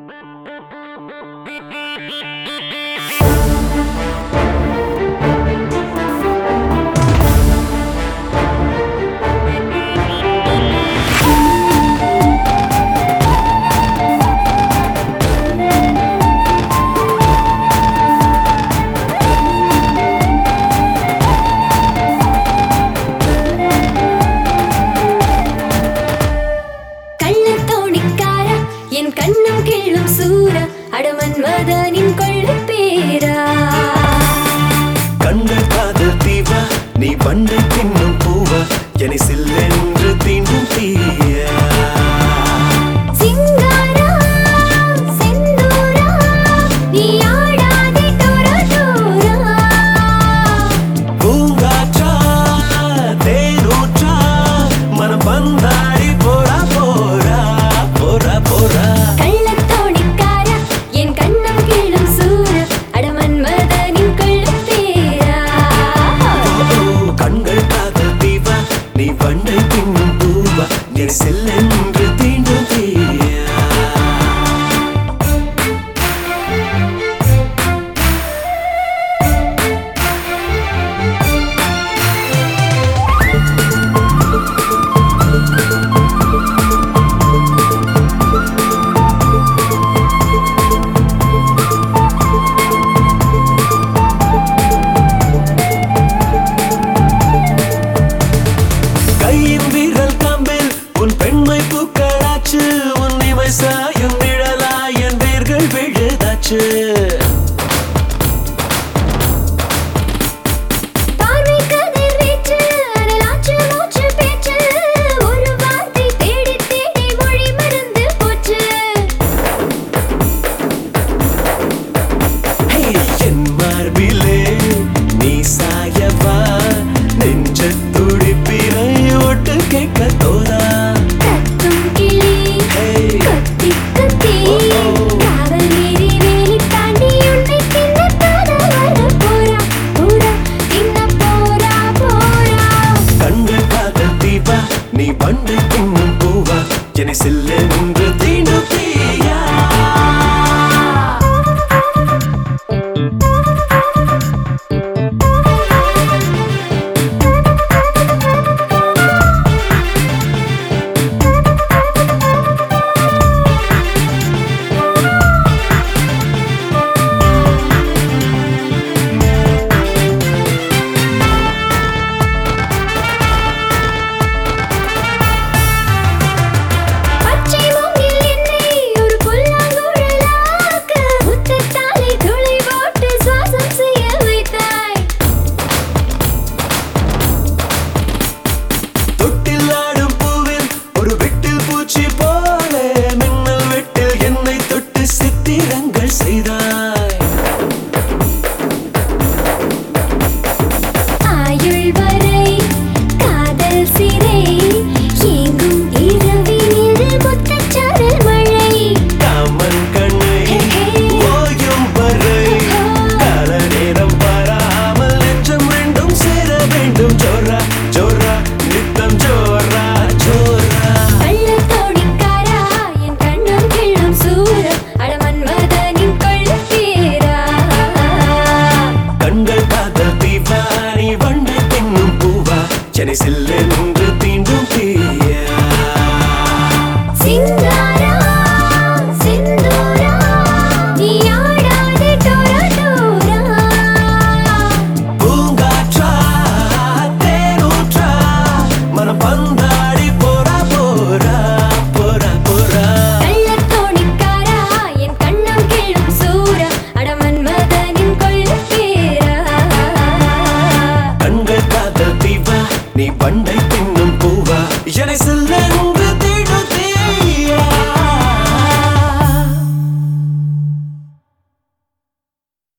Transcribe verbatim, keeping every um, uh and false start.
கண்ணம் கிள்ளும் சூரா அடமன்மதனின் கொள்ளு பேரா கண்கள் காதல் தீவா நீ பண்டை தின்னும் பூவா என்னை சில்லென்று தீண்டும் தீயா சிங்காரா செந்தூரா நீ ஆடாதே டோரா டோரா பூங்காற்றா தேனூற்றா மனம் பந்தாடி போரா போரா போரா போரா கள்ளத்தோணிக்காரா என் கண்ணம் கிள்ளும் சூரா அடமன்மதனின் கொள்ளு பேரா கண்கள் காதல் தீவா நீ பண்டை தின்னும் பூவா என்னை சில்லென்று தீண்டும் தீயா கையின் வீரல் கம்பில் உன் பெண்மை பூக்களாச்சு உன் இமை சாயும் நிழலாய் என் வேர்கள் விழுதாச்சு பார்வை கதிர் வீச்சு அனலாச்சு மூச்சு பேச்சு ஒரு வார்த்தை தேடி தேடி மொழி மறந்து போச்சு ஹே, என் மார்பிலே நீ சாயவா நெஞ்ச துடிப்பினை ஒட்டு கேட்க தோதா கத்தும் கிளி கத்தி கத்தி காவல் மீறி வேலி தாண்டி உன்னை தின்ன காதல் வர போரா போரா தின்ன போரா போரா கண்கள் காதல் தீபா நீ பண்டை தின்னும் பூவா என்னை சில்லென்று தீண்டும் தீயா பச்சை மூங்கில் என்னை ஒரு புல்லாங்குழலாக்க முத்தத்தாலே துளை போட்டு சுவாசம் செய்ய வைத்தாய் தொட்டில் ஆடும் பூவில் ஒரு வெட்டில் பூச்சி போல மின்னல் வெட்டில் என்னை தொட்டு சித்திரங்கள் செய்தாய் ஆயுள் வரை காதல் சிறை ஏங்கும் இரவினில் முத்தச்சாரல் மழை காமன் கண்ணை ஓயும் வரை கால நேரம் பாராமல் நெஞ்சம் ரெண்டும் சேர வேண்டும் ஜோரா ஜோரா நித்தம் ஜோரா ஜோரா கள்ளத்தோணிக்காரா என் கண்ணம் கிள்ளும் சூரா அடமன்மதனின் கொள்ளு பேரா கண்கள் காதல் தீவா நீ வண்டை தின்னும் பூவா என்னை சில்லென்று தீண்டும் தீயா சிங்காரா செந்தூரா நீ ஆடாதே டோரா டோரா பூங்காற்றா தேனூற்றா மனம் பந்தாடி போரா போரா போரா போரா கள்ளத்தோணிக்காரா என் கண்ணம் கிள்ளும் சூரா அடமன்மதனின் கொள்ளு பேரா கண்கள் காதல் தீவா நீ பண்டை தின்னும் பூவா என்னை சில்லென்று